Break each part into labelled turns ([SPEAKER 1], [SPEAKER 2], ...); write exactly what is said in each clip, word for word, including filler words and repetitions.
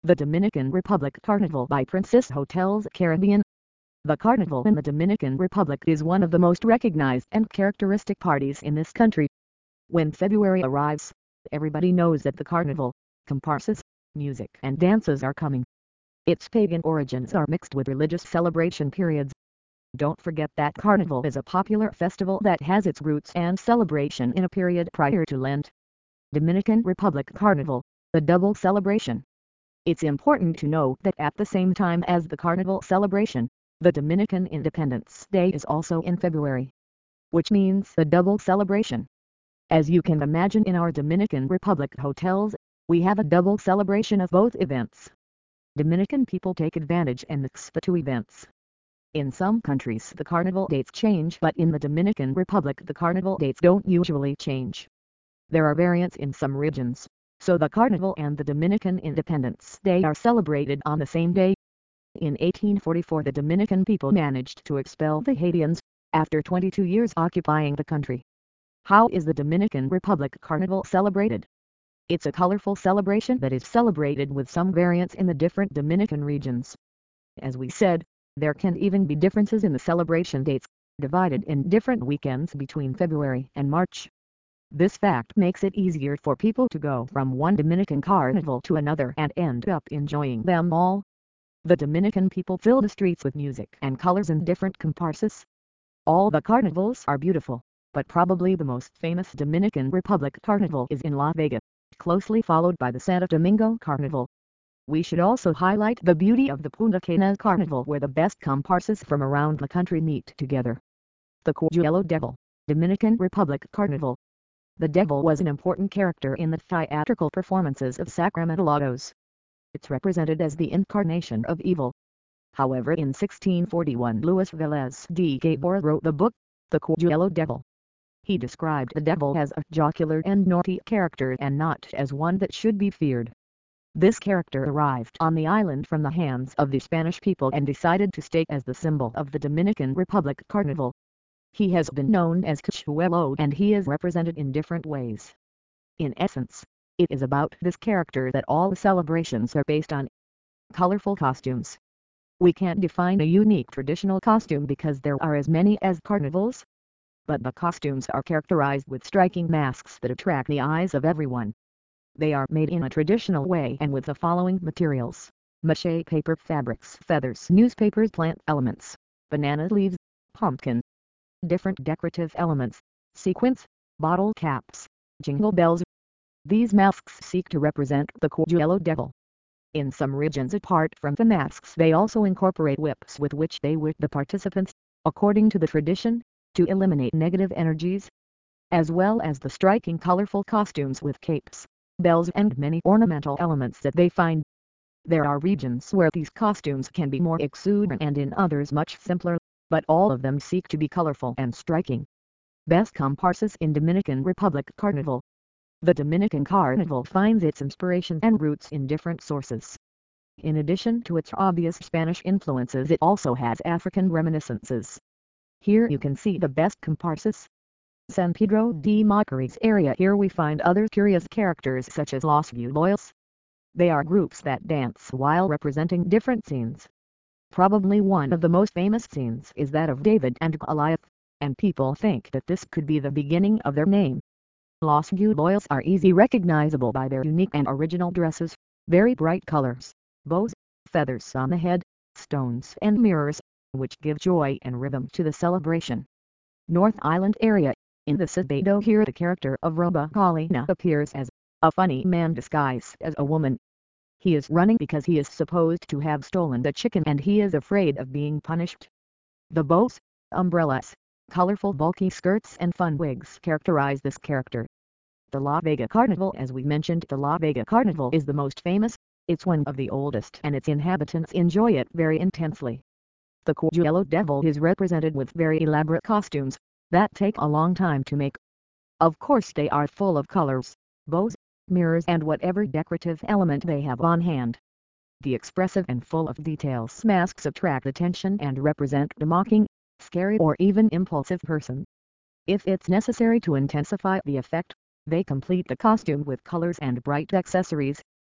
[SPEAKER 1] The Dominican Republic Carnival by Princess Hotels Caribbean. The Carnival in the Dominican Republic is one of the most recognized and characteristic parties in this country. When February arrives, everybody knows that the Carnival, comparsas, music and dances are coming. Its pagan origins are mixed with religious celebration periods. Don't forget that Carnival is a popular festival that has its roots and celebration in a period prior to Lent. Dominican Republic Carnival, the double celebration. It's important to know that at the same time as the Carnival celebration, the Dominican Independence Day is also in February, which means a double celebration. As you can imagine, in our Dominican Republic hotels, we have a double celebration of both events. Dominican people take advantage and mix the two events. In some countries the Carnival dates change, but in the Dominican Republic the Carnival dates don't usually change. There are variants in some regions, so the Carnival and the Dominican Independence Day are celebrated on the same day. In eighteen forty-four the Dominican people managed to expel the Haitians, after twenty-two years occupying the country. How is the Dominican Republic Carnival celebrated? It's a colorful celebration that is celebrated with some variants in the different Dominican regions. As we said, there can even be differences in the celebration dates, divided in different weekends between February and March. This fact makes it easier for people to go from one Dominican carnival to another and end up enjoying them all. The Dominican people fill the streets with music and colors in different comparsas. All the carnivals are beautiful, but probably the most famous Dominican Republic carnival is in La Vega, closely followed by the Santo Domingo Carnival. We should also highlight the beauty of the Punta Cana Carnival, where the best comparsas from around the country meet together. The Cojuelo Devil, Dominican Republic Carnival. The devil was an important character in the theatrical performances of Sacramentolados. It's represented as the incarnation of evil. However, in sixteen forty-one Luis Velez de Cabora wrote the book, The Cojuelo Devil. He described the devil as a jocular and naughty character and not as one that should be feared. This character arrived on the island from the hands of the Spanish people and decided to stay as the symbol of the Dominican Republic Carnival. He has been known as Cojuelo and he is represented in different ways. In essence, it is about this character that all the celebrations are based on. Colorful costumes. We can't define a unique traditional costume because there are as many as carnivals. But the costumes are characterized with striking masks that attract the eyes of everyone. They are made in a traditional way and with the following materials: mache paper, fabrics, feathers, newspapers, plant elements, banana leaves, pumpkin. Different decorative elements, sequins, bottle caps, jingle bells. These masks seek to represent the Cojuelo Devil. In some regions, apart from the masks, they also incorporate whips with which they whip the participants, according to the tradition, to eliminate negative energies, as well as the striking colorful costumes with capes, bells and many ornamental elements that they find. There are regions where these costumes can be more exuberant and in others much simpler, but all of them seek to be colorful and striking. Best comparsas in Dominican Republic Carnival. The Dominican Carnival finds its inspiration and roots in different sources. In addition to its obvious Spanish influences, it also has African reminiscences. Here you can see the best comparsas. San Pedro de Macorís area. Here we find other curious characters such as Los Buloyos. They are groups that dance while representing different scenes. Probably one of the most famous scenes is that of David and Goliath, and people think that this could be the beginning of their name. Los Buloyos are easily recognizable by their unique and original dresses, very bright colors, bows, feathers on the head, stones and mirrors, which give joy and rhythm to the celebration. North Island area. In the Cebado, here the character of Roba Colina appears as a funny man disguised as a woman. He is running because he is supposed to have stolen the chicken and he is afraid of being punished. The bows, umbrellas, colorful bulky skirts and fun wigs characterize this character. The La Vega Carnival. As we mentioned, the La Vega Carnival is the most famous, it's one of the oldest and its inhabitants enjoy it very intensely. The Cojuelo Devil is represented with very elaborate costumes that take a long time to make. Of course they are full of colors, bows, mirrors and whatever decorative element they have on hand. The expressive and full of details masks attract attention and represent the mocking, scary or even impulsive person. If it's necessary to intensify the effect, they complete the costume with colors and bright accessories.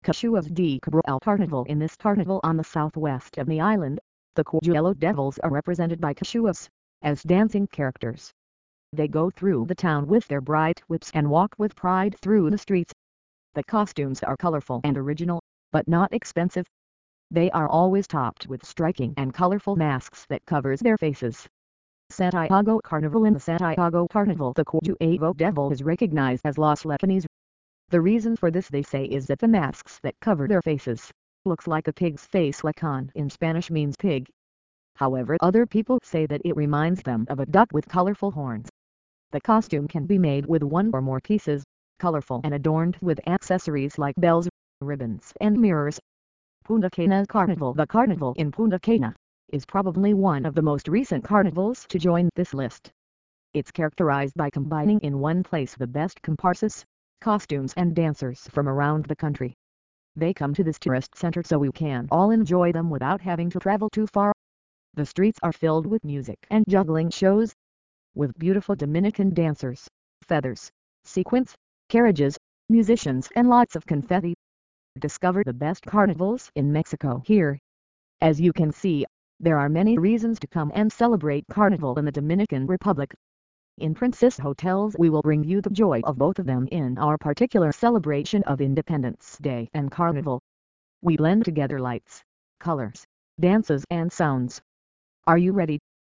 [SPEAKER 1] Cachuas de Cabral Carnival. In this carnival on the southwest of the island, the Cojuelo Devils are represented by Cachuas, as dancing characters. They go through the town with their bright whips and walk with pride through the streets. The costumes are colorful and original, but not expensive. They are always topped with striking and colorful masks that covers their faces. Santiago Carnival. In the Santiago Carnival, the Cojuelo Devil is recognized as Los Lecanes. The reason for this, they say, is that the masks that cover their faces looks like a pig's face. Lecon in Spanish means pig. However, other people say that it reminds them of a duck with colorful horns. The costume can be made with one or more pieces, colorful and adorned with accessories like bells, ribbons and mirrors. Punta Cana Carnival. The carnival in Punta Cana is probably one of the most recent carnivals to join this list. It's characterized by combining in one place the best comparsas, costumes and dancers from around the country. They come to this tourist center so we can all enjoy them without having to travel too far. The streets are filled with music and juggling shows, with beautiful Dominican dancers, feathers, sequins, carriages, musicians and lots of confetti. Discover the best carnivals in Mexico here. As you can see, there are many reasons to come and celebrate Carnival in the Dominican Republic. In Princess Hotels we will bring you the joy of both of them in our particular celebration of Independence Day and Carnival. We blend together lights, colors, dances and sounds. Are you ready?